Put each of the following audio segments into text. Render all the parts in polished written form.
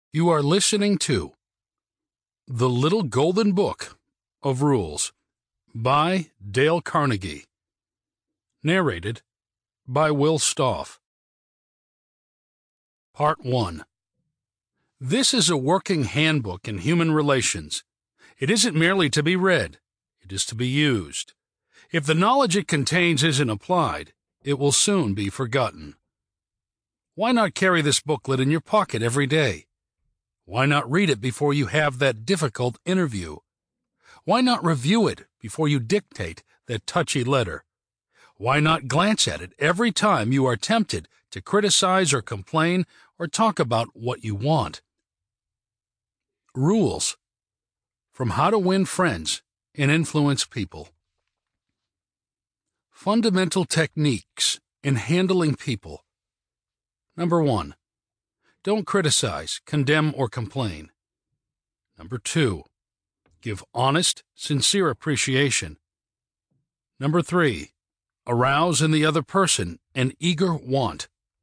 You are listening to The Little Golden Book of Rules by Dale Carnegie. Narrated by Will Stoff. Part 1. This is a working handbook in human relations. It isn't merely to be read, it is to be used. If the knowledge it contains isn't applied, it will soon be forgotten. Why not carry this booklet in your pocket every day? Why not read it before you have that difficult interview? Why not review it before you dictate that touchy letter? Why not glance at it every time you are tempted to criticize or complain or talk about what you want? Rules. From How to Win Friends and Influence People. Fundamental techniques in handling people. Number 1. Don't criticize, condemn, or complain. Number 2. Give honest, sincere appreciation. Number 3. Arouse in the other person an eager want.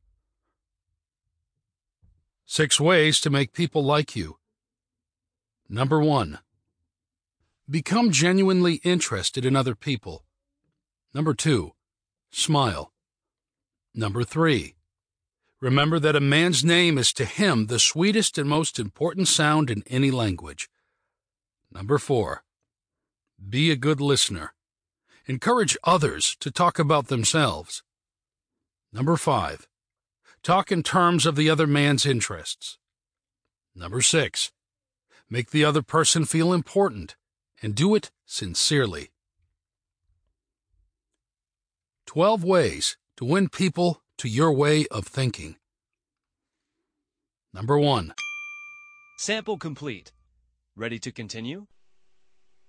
6 ways to make people like you. Number 1. Become genuinely interested in other people. Number 2. Smile. Number 3. Remember that a man's name is to him the sweetest and most important sound in any language. Number 4. Be a good listener. Encourage others to talk about themselves. Number 5. Talk in terms of the other man's interests. Number 6. Make the other person feel important, and do it sincerely. 12 ways to win people to your way of thinking. Number 1. Sample complete. Ready to continue?